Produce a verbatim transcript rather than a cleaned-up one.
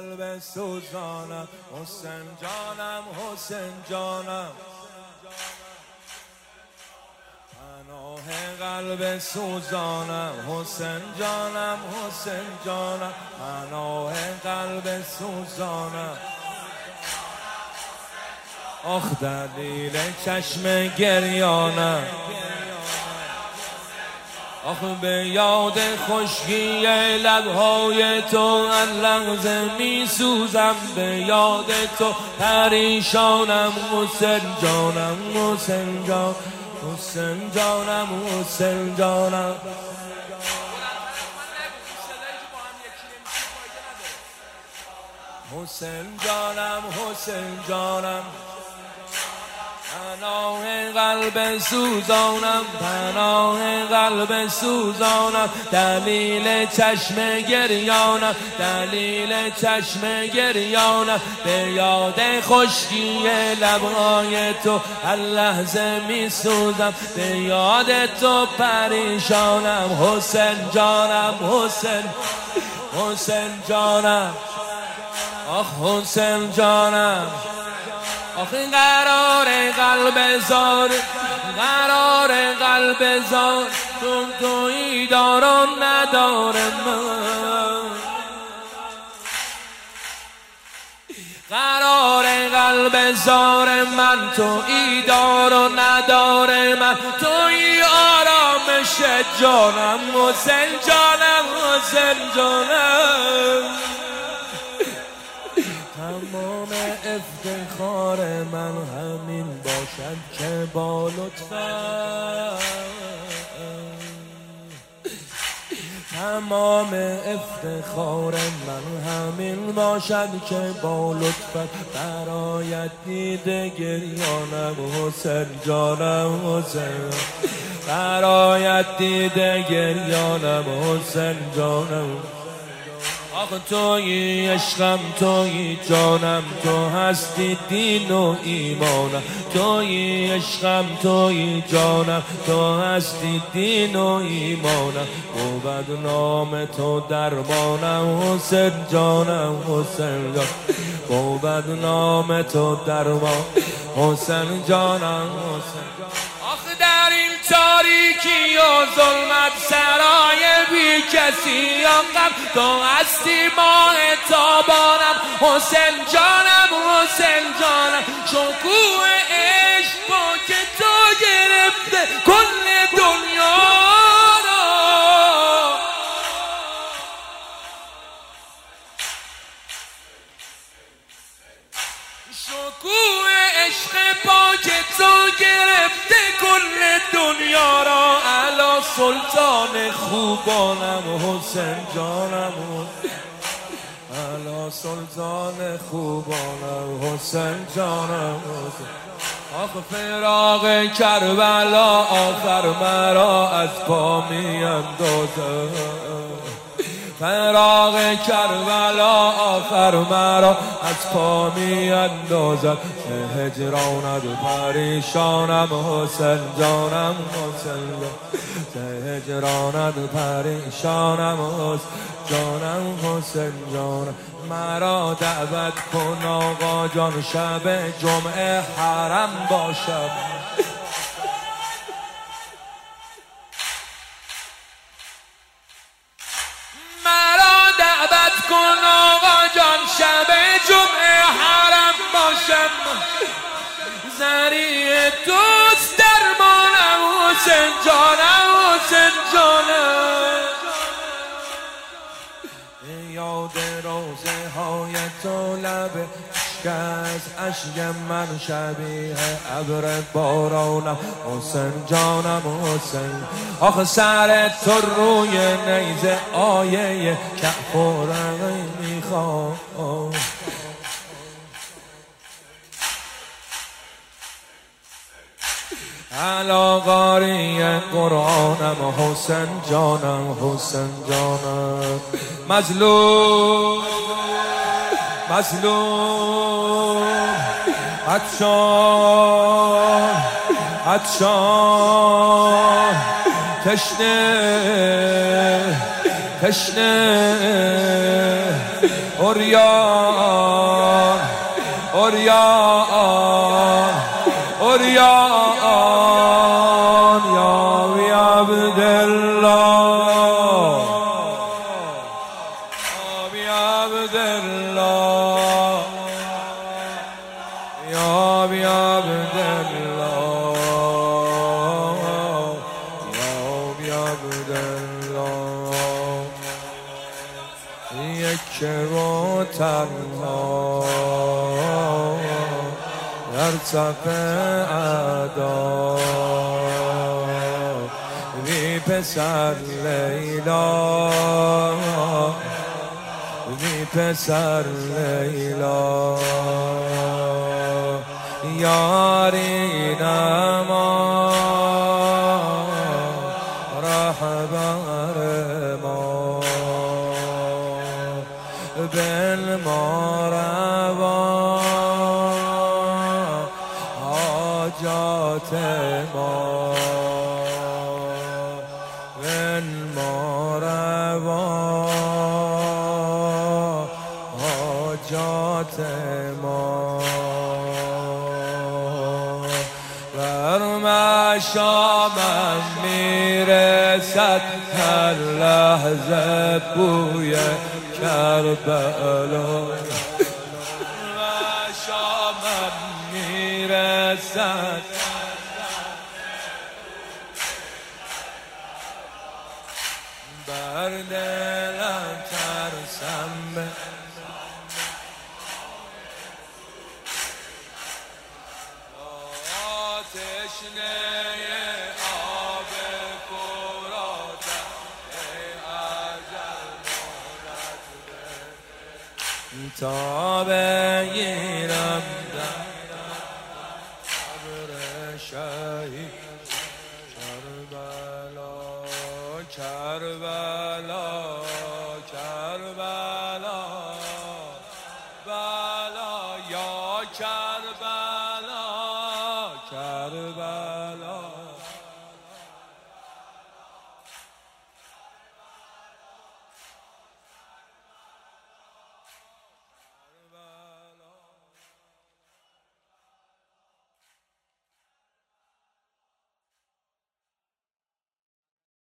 قلب سوزانم حسین جانم حسین جانم پناه قلب سوزانم حسین جانم حسین جانم پناه قلب سوزانم آخ دلیل چشم گریانم آخ به یاد خشکی لبهای تو هر لحظه می سوزم به یاد تو پریشانم حسین جانم حسین جان حسین جانم حسین جانم حسین جانم حسین جانم پناه قلب سوزانم پناه قلب سوزانم دلیل چشم گریانم دلیل چشم گریانم به یاد خشکی لبهای تو هر لحظه می سوزم به یاد تو پریشانم حسین جانم حسین حسین جانم آخ حسین جانم آخه قرار قلب زار قرار قلب زار تو تویی دار و ندار من قرار قلب زار من تویی دار و ندار من تویی آرامش جانم حسین جانم حسین جانم تمام افتخار من همین باشد که با لطفت تمام افتخار من همین باشد که با لطفت برایت دیده گریانم حسین جانم حسین برایت دیده گریانم حسین جانم آخ تویی عشقم تویی جانم تو هستی دین و ایمانم تویی عشقم تویی جانم تو هستی دین و ایمانم بود نام تو درمانم حسین جانم حسین جانم بود نام تو درمان حسین جانم حسین آخ در این تاریکی و ظلمت سرای بی کسی یا غم تو هستی ماه تابانم حسین جانم حسین جانم شکوه عشق با که تو گرفته کل دنیا را شکوه عشق با که تو گرفته کل دنیا را علا سلطان خوبانم حسین جانم علا سلطان خوبانم حسین جانم آخ فراق کربلا آخر مرا از پا می اندازه فراق کربلا آخر مرا از پا می اندازد به هجرانت پریشانم حسین جانم حسین به هجرانت پریشانم حسین جانم حسین جانم مرا دعوت کن آقا جان شب جمعه حرم باشم کن آقا جان شب جمعه حرم باشم ذریع دوست درمانم حسین جانم حسین جانم یاد روزه های تو لب اشک اشک من شبیه ابر بارانم حسین جانم حسین آخه سر تو روی نیزه آیه کهف و رقی میخوام علا قاری قرآنم حسین جانم حسین جانم مظلوم مظلوم عطشان عطشان تشنه تشنه اوریان اوریان اوریان یا بی عبدالله یا بی عبدالله یا بی عبدالله یا بی عبدالله یک و تنها در صف ادا بی پسر لیلا بی پسر لیلا یاری نما رهبر ما بل ما روا حاجات ما بل ما روا حاجات ما بر مشامم میرسد هر لحظه بوی کربلا مشامم میرسد بر دلم ترسم تشنه آب فراتم ای اجل مانت تا بگیرم قبر شهید کربلا کربلا کربلا بلا یا کربلا کربلا